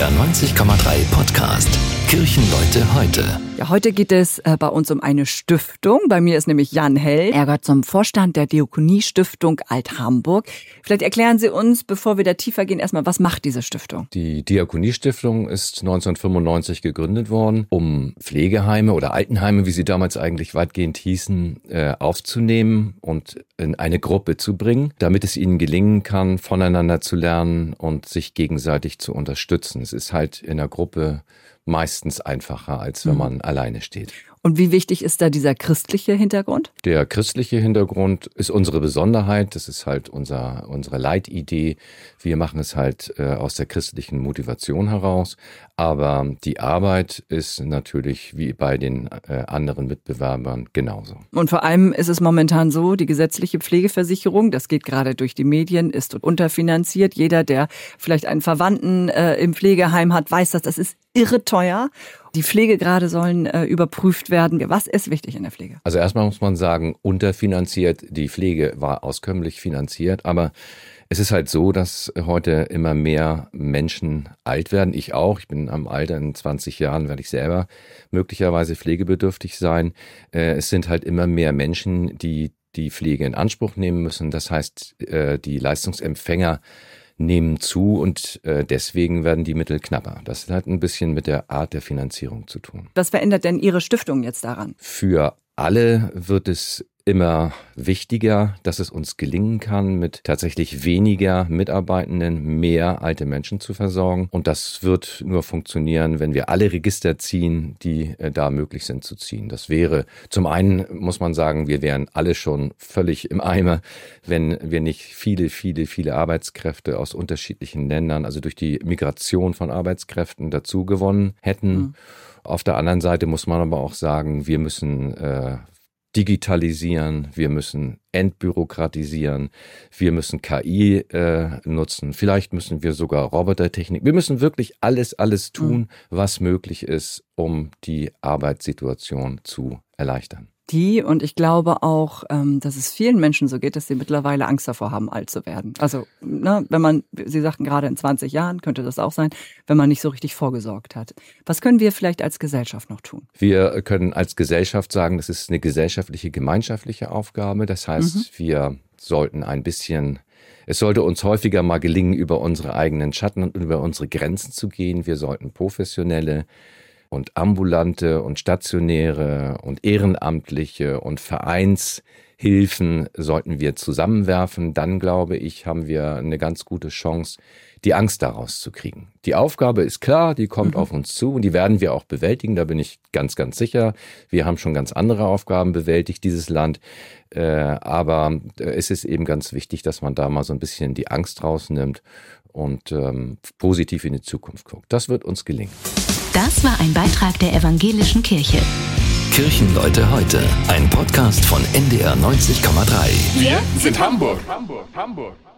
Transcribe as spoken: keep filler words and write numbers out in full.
R neunzig Komma drei Podcast Kirchenleute heute. Ja, heute geht es äh, bei uns um eine Stiftung. Bei mir ist nämlich Jan Hell. Er gehört zum Vorstand der Diakoniestiftung Alt-Hamburg. Vielleicht erklären Sie uns, bevor wir da tiefer gehen, erstmal, was macht diese Stiftung? Die Diakoniestiftung ist neunzehnhundertfünfundneunzig gegründet worden, um Pflegeheime oder Altenheime, wie sie damals eigentlich weitgehend hießen, äh, aufzunehmen und in eine Gruppe zu bringen, damit es ihnen gelingen kann, voneinander zu lernen und sich gegenseitig zu unterstützen. Es ist halt in der Gruppe meistens einfacher, als wenn man mhm. alleine steht. Und wie wichtig ist da dieser christliche Hintergrund? Der christliche Hintergrund ist unsere Besonderheit. Das ist halt unser, unsere Leitidee. Wir machen es halt äh, aus der christlichen Motivation heraus. Aber die Arbeit ist natürlich wie bei den äh, anderen Mitbewerbern genauso. Und vor allem ist es momentan so, die gesetzliche Pflegeversicherung, das geht gerade durch die Medien, ist unterfinanziert. Jeder, der vielleicht einen Verwandten äh, im Pflegeheim hat, weiß das, das ist irre teuer. Die Pflegegrade sollen äh, überprüft werden. Was ist wichtig in der Pflege? Also erstmal muss man sagen, unterfinanziert. Die Pflege war auskömmlich finanziert, aber es ist halt so, dass heute immer mehr Menschen alt werden. Ich auch. Ich bin am Alter, in zwanzig Jahren werde ich selber möglicherweise pflegebedürftig sein. Äh, es sind halt immer mehr Menschen, die die Pflege in Anspruch nehmen müssen. Das heißt, äh, die Leistungsempfänger nehmen zu und äh, deswegen werden die Mittel knapper. Das hat ein bisschen mit der Art der Finanzierung zu tun. Was verändert denn Ihre Stiftung jetzt daran? Für alle wird es immer wichtiger, dass es uns gelingen kann, mit tatsächlich weniger Mitarbeitenden mehr alte Menschen zu versorgen. Und das wird nur funktionieren, wenn wir alle Register ziehen, die äh, da möglich sind zu ziehen. Das wäre, zum einen muss man sagen, wir wären alle schon völlig im Eimer, wenn wir nicht viele, viele, viele Arbeitskräfte aus unterschiedlichen Ländern, also durch die Migration von Arbeitskräften dazu gewonnen hätten. Mhm. Auf der anderen Seite muss man aber auch sagen, wir müssen äh, digitalisieren, wir müssen entbürokratisieren, wir müssen K I äh, nutzen, vielleicht müssen wir sogar Robotertechnik, wir müssen wirklich alles, alles tun, was möglich ist, um die Arbeitssituation zu erleichtern. Die, und ich glaube auch, ähm, dass es vielen Menschen so geht, dass sie mittlerweile Angst davor haben, alt zu werden. Also, ne, wenn man, Sie sagten gerade in zwanzig Jahren, könnte das auch sein, wenn man nicht so richtig vorgesorgt hat. Was können wir vielleicht als Gesellschaft noch tun? Wir können als Gesellschaft sagen, das ist eine gesellschaftliche, gemeinschaftliche Aufgabe. Das heißt, mhm. wir sollten ein bisschen, es sollte uns häufiger mal gelingen, über unsere eigenen Schatten und über unsere Grenzen zu gehen. Wir sollten professionelle und ambulante und stationäre und ehrenamtliche und Vereinshilfen sollten wir zusammenwerfen. Dann, glaube ich, haben wir eine ganz gute Chance, die Angst daraus zu kriegen. Die Aufgabe ist klar, die kommt mhm. auf uns zu und die werden wir auch bewältigen, da bin ich ganz, ganz sicher. Wir haben schon ganz andere Aufgaben bewältigt, dieses Land. Äh, aber es ist eben ganz wichtig, dass man da mal so ein bisschen die Angst rausnimmt und ähm, positiv in die Zukunft guckt. Das wird uns gelingen. Das war ein Beitrag der Evangelischen Kirche. Kirchenleute heute, ein Podcast von N D R neunzig Komma drei. Wir sind Hamburg. Hamburg, Hamburg.